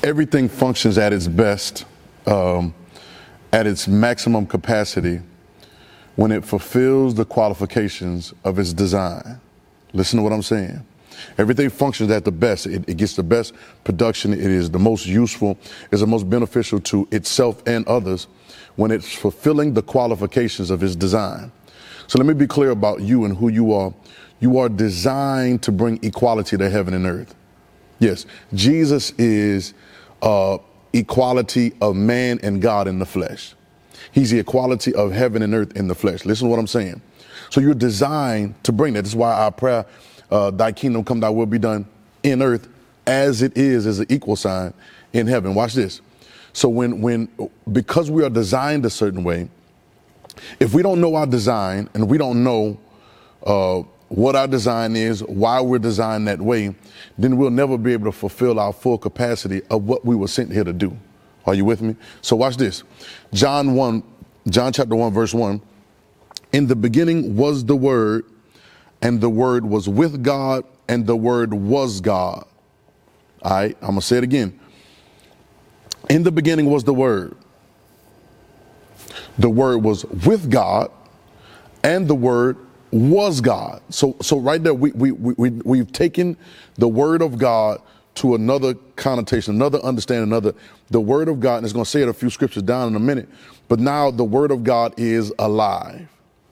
Everything functions at its best, at its maximum capacity, when it fulfills the qualifications of its design. Listen to what I'm saying. Everything functions at the best. It gets the best production. It is the most useful, is the most beneficial to itself and others when it's fulfilling the qualifications of its design. So let me be clear about you and who you are. You are designed to bring equality to heaven and earth. Yes, Jesus is equality of man and God in the flesh. He's the equality of heaven and earth in the flesh. Listen to what I'm saying. So you're designed to bring that. This is why our prayer, thy kingdom come, thy will be done in earth as it is as an equal sign in heaven. Watch this. So because we are designed a certain way, if we don't know our design and we don't know what our design is, why we're designed that way, then we'll never be able to fulfill our full capacity of what we were sent here to do. Are you with me? So watch this. John chapter 1, verse 1. In the beginning was the Word, and the Word was with God, and the Word was God. All right, I'm going to say it again. In the beginning was the Word. The Word was with God, and the Word was God. So right there, we've taken the Word of God to another connotation, another understanding, the Word of God, and it's going to say it a few scriptures down in a minute, but now the Word of God is alive.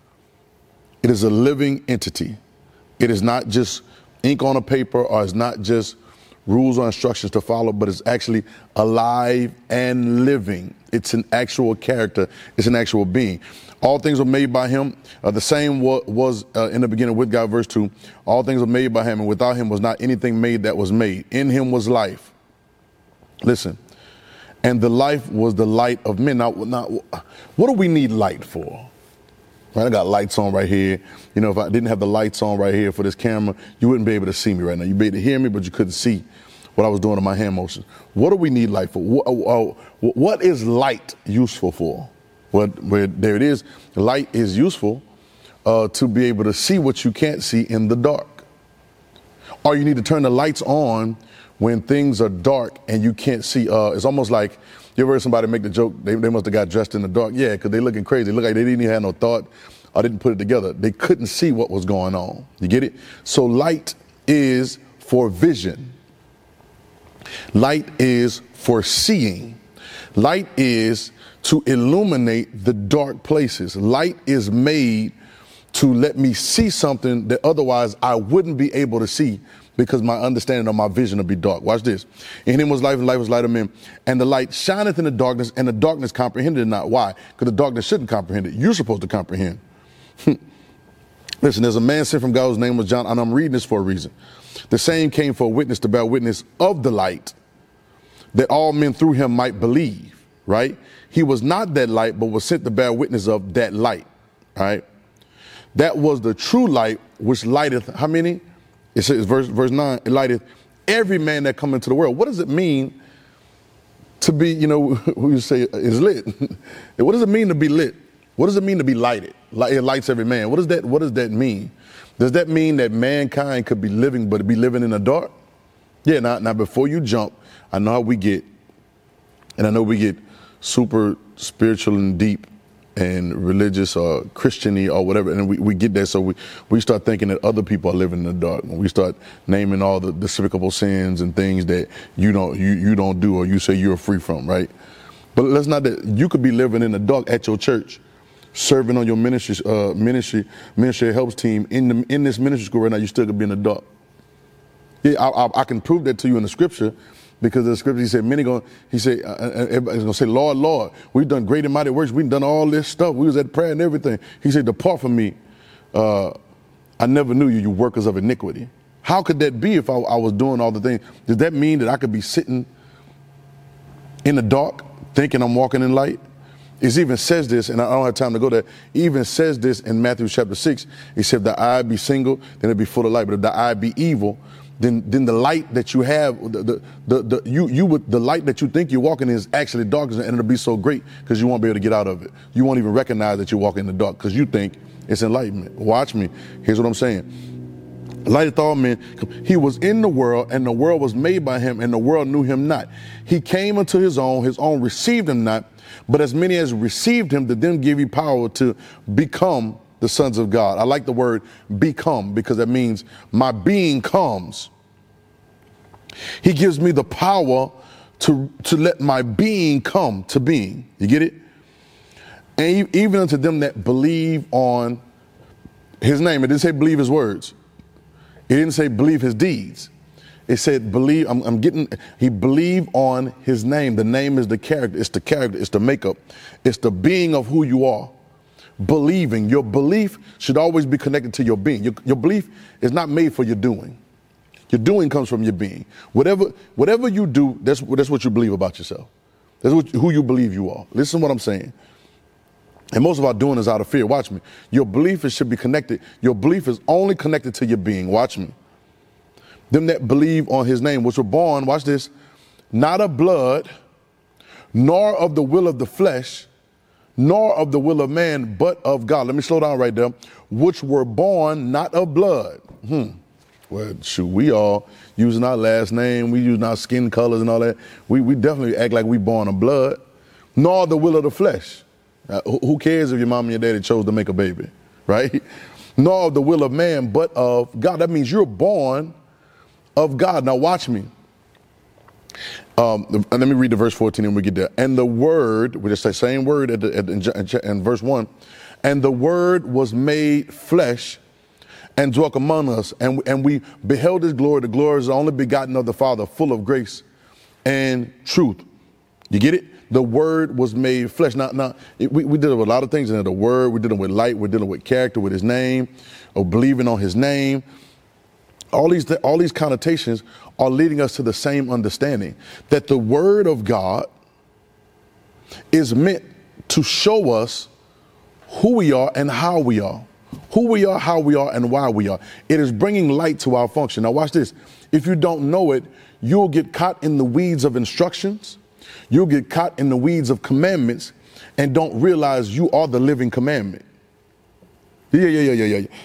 It is a living entity. It is not just ink on a paper, or it's not just rules or instructions to follow, but it's actually alive and living. It's an actual character. It's an actual being. All things were made by him. The same was in the beginning with God, verse 2. All things were made by him, and without him was not anything made that was made. In him was life. Listen. And the life was the light of men. Now, what do we need light for? Right, I got lights on right here. You know, if I didn't have the lights on right here for this camera, you wouldn't be able to see me right now. You'd be able to hear me, but you couldn't see what I was doing in my hand motions. What do we need light for? What is light useful for? Well, there it is. Light is useful to be able to see what you can't see in the dark. Or you need to turn the lights on when things are dark and you can't see. It's almost like, you ever heard somebody make the joke, they must have got dressed in the dark? Yeah, because they looking crazy. They look like they didn't even have no thought or didn't put it together. They couldn't see what was going on. You get it? So light is for vision. Light is for seeing. Light is to illuminate the dark places. Light is made to let me see something that otherwise I wouldn't be able to see because my understanding of my vision will be dark. Watch this. In him was life, and life was light of men. And the light shineth in the darkness, and the darkness comprehended it not. Why? Because the darkness shouldn't comprehend it. You're supposed to comprehend. Listen, there's a man sent from God whose name was John, and I'm reading this for a reason. The same came for a witness to bear witness of the light, that all men through him might believe, right? He was not that light, but was sent to bear witness of that light, right? That was the true light, which lighteth, how many? It says, verse 9, it lighteth every man that come into the world. What does it mean to be, who you say is lit? What does it mean to be lit? What does it mean to be lighted? It lights every man. What does that mean? Does that mean that mankind could be living, but be living in the dark? Yeah, now before you jump, I know how we get, and I know we get super spiritual and deep and religious or Christian-y or whatever, and we get there, so we start thinking that other people are living in the dark. When we start naming all the despicable sins and things that you don't do or you say you're free from, right? But let's not that you could be living in the dark at your church, serving on your ministry helps team in this ministry school right now. You still could be in the dark. Yeah, I can prove that to you in the scripture. Because the scripture, everybody's going to say, Lord, Lord, we've done great and mighty works. We've done all this stuff. We was at prayer and everything. He said, depart from me. I never knew you, you workers of iniquity. How could that be if I was doing all the things? Does that mean that I could be sitting in the dark thinking I'm walking in light? It even says this, and I don't have time to go there. It even says this in Matthew chapter 6. He said, if the eye be single, then it'll be full of light. But if the eye be evil, then the light that you have, the light that you think you're walking in is actually darkness, and it'll be so great because you won't be able to get out of it. You won't even recognize that you're walking in the dark because you think it's enlightenment. Watch me. Here's what I'm saying. Light of all men. He was in the world, and the world was made by him, and the world knew him not. He came unto his own received him not. But as many as received him, to them give he power to become the sons of God. I like the word become, because that means my being comes. He gives me the power to let my being come to being. You get it? And even unto them that believe on his name. It didn't say believe his words. It didn't say believe his deeds. It said believe. He believed on his name. The name is the character. It's the character. It's the makeup. It's the being of who you are. Believing. Your belief should always be connected to your being. Your belief is not made for your doing. Your doing comes from your being. Whatever you do, that's what you believe about yourself. That's who you believe you are. Listen to what I'm saying. And most of our doing is out of fear. Watch me. Your belief should be connected. Your belief is only connected to your being. Watch me. Them that believe on his name, which were born, watch this, not of blood, nor of the will of the flesh, nor of the will of man, but of God. Let me slow down right there. Which were born not of blood. Well, shoot, we all using our last name, we using our skin colors and all that. We definitely act like we born of blood, nor the will of the flesh. Who cares if your mom and your daddy chose to make a baby, right? Nor of the will of man, but of God. That means you're born of God. Now watch me. Let me read the verse 14 and we get there. And the word, we just say same word in verse 1. And the word was made flesh and dwelt among us. And we beheld his glory. The glory is the only begotten of the Father, full of grace and truth. You get it? The word was made flesh. Now we did a lot of things in the word. We're dealing with light. We're dealing with character, with his name, or believing on his name. All these connotations are leading us to the same understanding that the word of God is meant to show us who we are and how we are. Who we are, how we are, and why we are. It is bringing light to our function. Now watch this. If you don't know it, you'll get caught in the weeds of instructions. You'll get caught in the weeds of commandments and don't realize you are the living commandment. The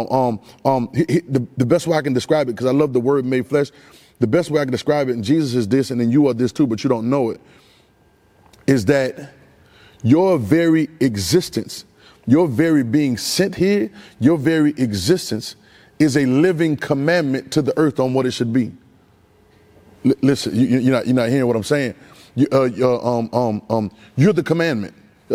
best way I can describe it, because I love the word made flesh, the best way I can describe it, and Jesus is this, and then you are this too, but you don't know it, is that your very existence, your very being sent here, your very existence is a living commandment to the earth on what it should be. Listen, you're not hearing what I'm saying. You're the commandment.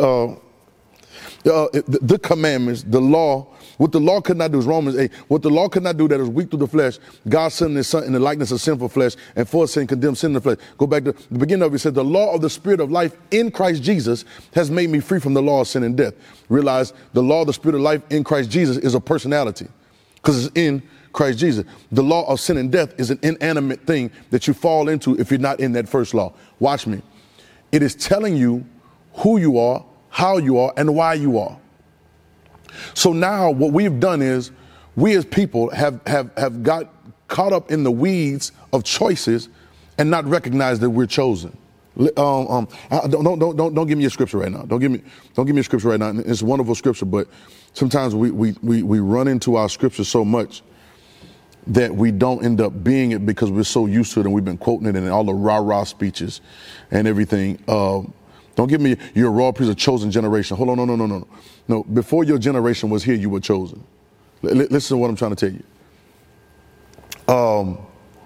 The commandments, the law, what the law could not do is Romans 8. What the law could not do that is weak through the flesh, God sent his son in the likeness of sinful flesh, and for sin condemned sin in the flesh. Go back to the beginning of it. It said, the law of the spirit of life in Christ Jesus has made me free from the law of sin and death. Realize the law of the spirit of life in Christ Jesus is a personality because it's in Christ Jesus. The law of sin and death is an inanimate thing that you fall into if you're not in that first law. Watch me. It is telling you who you are, how you are, and why you are. So now what we've done is we as people have got caught up in the weeds of choices and not recognized that we're chosen. Don't give me a scripture right now. Don't give me a scripture right now. It's a wonderful scripture, but sometimes we run into our scripture so much that we don't end up being it because we're so used to it and we've been quoting it in all the rah-rah speeches and everything. Don't give me, you're a raw piece of chosen generation. Hold on, no. Before your generation was here, you were chosen. Listen to what I'm trying to tell you.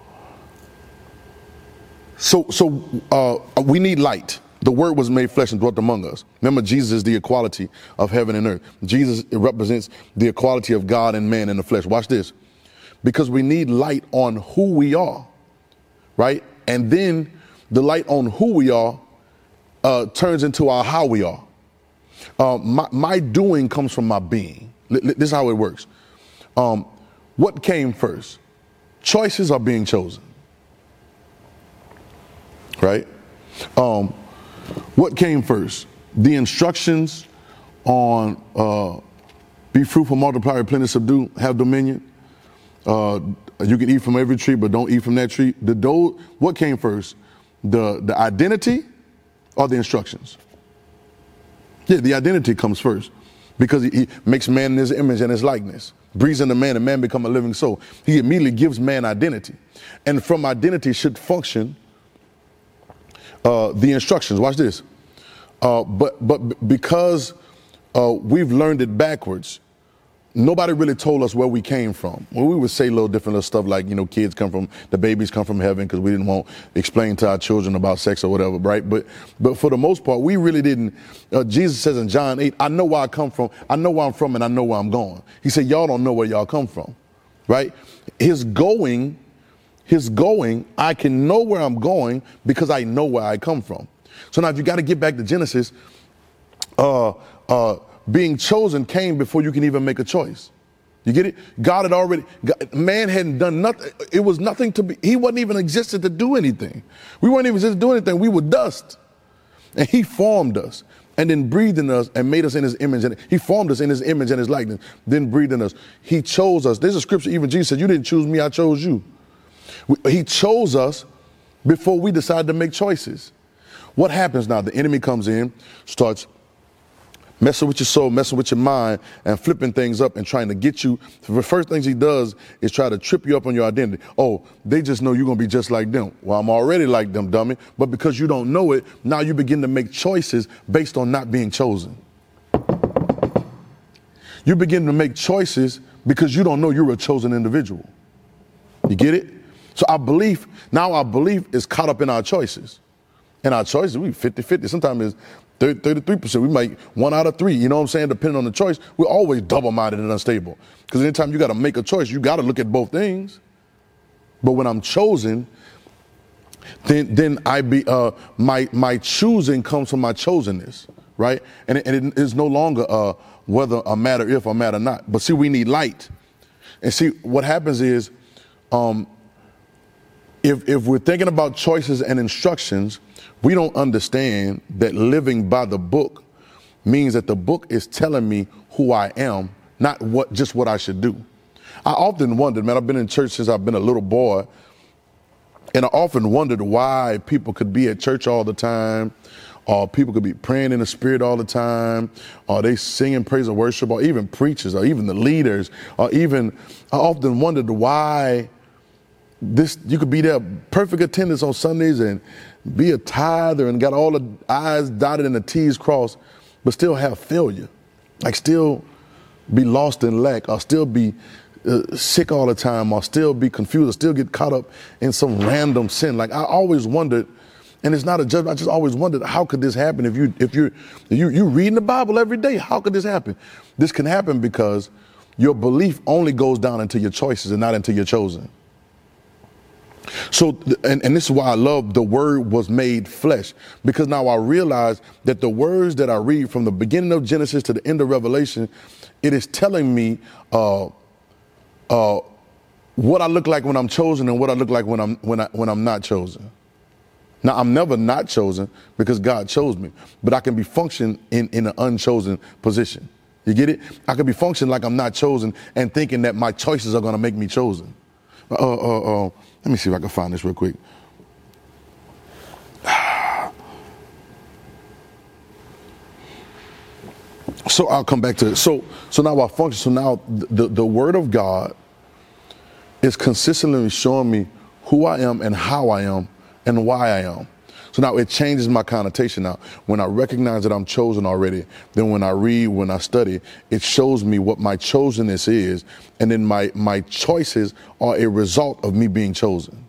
So we need light. The word was made flesh and dwelt among us. Remember, Jesus is the equality of heaven and earth. Jesus represents the equality of God and man in the flesh. Watch this. Because we need light on who we are, right? And then the light on who we are turns into our how we are. My doing comes from my being. This is how it works. What came first? Choices are being chosen, right? What came first? The instructions on be fruitful, multiply, replenish, subdue, have dominion. You can eat from every tree, but don't eat from that tree. What came first? The identity or the instructions? Yeah, the identity comes first because he makes man in his image and his likeness. breathes into man, and man become a living soul. He immediately gives man identity. And from identity should function the instructions. Watch this. But because we've learned it backwards, nobody really told us where we came from. Well, we would say little different little stuff like, the babies come from heaven, because we didn't want to explain to our children about sex or whatever, right? But for the most part, we really didn't. Jesus says in John 8, I know where I come from, I know where I'm from, and I know where I'm going. He said, y'all don't know where y'all come from, right? His going, I can know where I'm going because I know where I come from. So now if you got to get back to Genesis, being chosen came before you can even make a choice. You get it? Man hadn't done nothing. It was nothing to be, he wasn't even existed to do anything. We weren't even existed to do anything. We were dust. And he formed us and then breathed in us and made us in his image. And he formed us in his image and his likeness, then breathed in us. He chose us. There's a scripture, even Jesus said, you didn't choose me, I chose you. He chose us before we decided to make choices. What happens now? The enemy comes in, starts messing with your soul, messing with your mind, and flipping things up and trying to get you. The first things he does is try to trip you up on your identity. Oh, they just know you're going to be just like them. Well, I'm already like them, dummy. But because you don't know it, now you begin to make choices based on not being chosen. You begin to make choices because you don't know you're a chosen individual. You get it? So our belief is caught up in our choices. And our choices, we 50-50. Sometimes it's 33%. We might 1 out of 3, you know what I'm saying? Depending on the choice, we're always double-minded and unstable. Because anytime you got to make a choice, you got to look at both things. But when I'm chosen, then my choosing comes from my chosenness, right? And it is no longer whether a matter if or matter not. But see, we need light. And see, what happens is, if we're thinking about choices and instructions, we don't understand that living by the book means that the book is telling me who I am, not just what I should do. I often wondered, man, I've been in church since I've been a little boy, and I often wondered why people could be at church all the time, or people could be praying in the spirit all the time, or they singing praise and worship, or even preachers, or even the leaders, I often wondered why you could be there, perfect attendance on Sundays and be a tither and got all the I's dotted and the T's crossed, but still have failure, like still be lost in lack, or still be sick all the time, or still be confused, or still get caught up in some random sin. Like I always wondered, and it's not a judgment, I just always wondered, how could this happen if you're reading the Bible every day? How could this happen? This can happen because your belief only goes down into your choices and not into your chosen. So, and this is why I love the word was made flesh, because now I realize that the words that I read from the beginning of Genesis to the end of Revelation, it is telling me what I look like when I'm chosen and what I look like when I'm not chosen. Now, I'm never not chosen because God chose me, but I can be functioning in an unchosen position. You get it? I can be functioning like I'm not chosen and thinking that my choices are going to make me chosen. Let me see if I can find this real quick. So I'll come back to it. So now I function. So now the word of God is consistently showing me who I am and how I am and why I am. So now it changes my connotation now. When I recognize that I'm chosen already, then when I read, when I study, it shows me what my chosenness is. And then my choices are a result of me being chosen.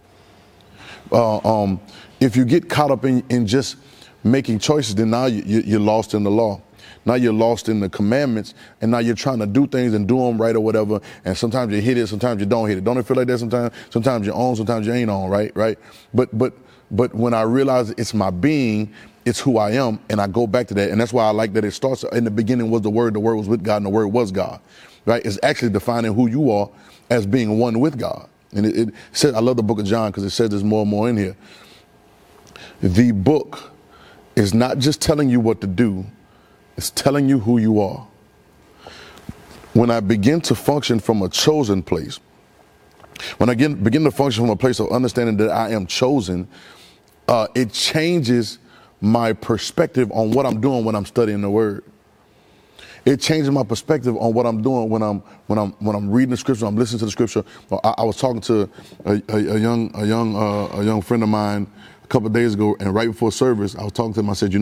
If you get caught up in just making choices, then now you're lost in the law. Now you're lost in the commandments, and now you're trying to do things and do them right or whatever. And sometimes you hit it, sometimes you don't hit it. Don't it feel like that sometimes? Sometimes you're on, sometimes you ain't on, right? But when I realize it's my being, it's who I am, and I go back to that. And that's why I like that it starts, in the beginning was the Word was with God, and the Word was God, right? It's actually defining who you are as being one with God. And it says, I love the book of John because it says there's more and more in here. The book is not just telling you what to do, it's telling you who you are. When I begin to function from a chosen place, when I begin to function from a place of understanding that I am chosen, it changes my perspective on what I'm doing when I'm studying the Word. It changes my perspective on what I'm doing when I'm reading the scripture, I'm listening to the scripture. I was talking to a young friend of mine a couple of days ago, and right before service, I was talking to him. I said,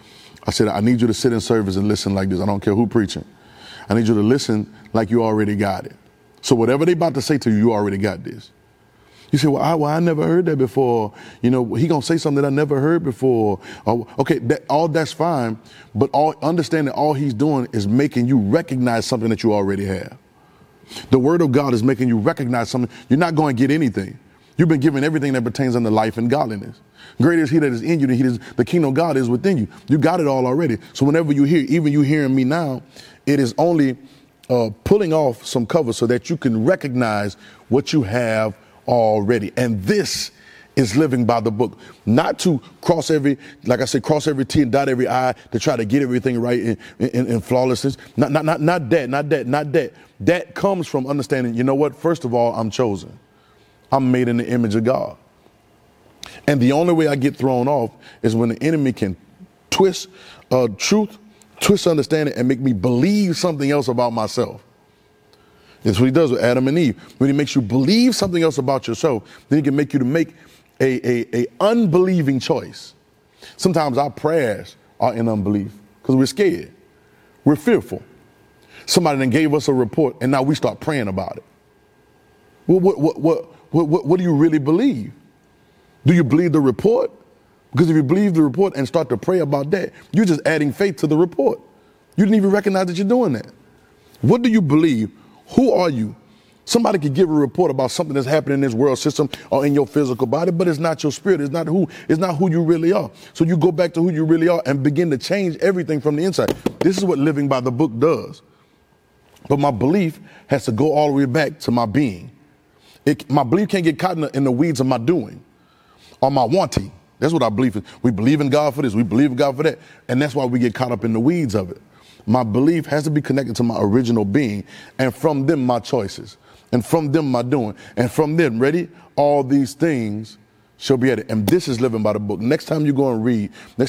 I need you to sit in service and listen like this. I don't care who preaching. I need you to listen like you already got it. So whatever they about to say to you, you already got this. You say, well, I never heard that before. He gonna say something that I never heard before. Okay, that's fine, but understand that all he's doing is making you recognize something that you already have. The word of God is making you recognize something. You're not going to get anything. You've been given everything that pertains unto life and godliness. Greater is he that is in you than the kingdom of God is within you. You got it all already. So whenever you hear, even you hearing me now, it is only pulling off some cover so that you can recognize what you have already. And this is living by the book, not to cross every T and dot every I to try to get everything right in flawlessness. Not that. That comes from understanding, you know what? First of all, I'm chosen. I'm made in the image of God. And the only way I get thrown off is when the enemy can twist truth, twist understanding, and make me believe something else about myself. That's what he does with Adam and Eve. When he makes you believe something else about yourself, then he can make you to make a unbelieving choice. Sometimes our prayers are in unbelief because we're scared. We're fearful. Somebody then gave us a report and now we start praying about it. Well, what do you really believe? Do you believe the report? Because if you believe the report and start to pray about that, you're just adding faith to the report. You didn't even recognize that you're doing that. What do you believe? Who are you? Somebody could give a report about something that's happening in this world system or in your physical body, but it's not your spirit. It's not who you really are. So you go back to who you really are and begin to change everything from the inside. This is what living by the book does. But my belief has to go all the way back to my being. My belief can't get caught in the weeds of my doing or my wanting. That's what I believe in. We believe in God for this. We believe in God for that. And that's why we get caught up in the weeds of it. My belief has to be connected to my original being, and from them, my choices, and from them, my doing, and from them, ready? All these things shall be added. And this is living by the book. Next time you go and read,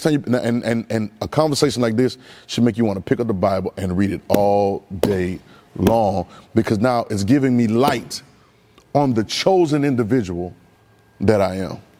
and a conversation like this should make you want to pick up the Bible and read it all day long, because now it's giving me light on the chosen individual that I am.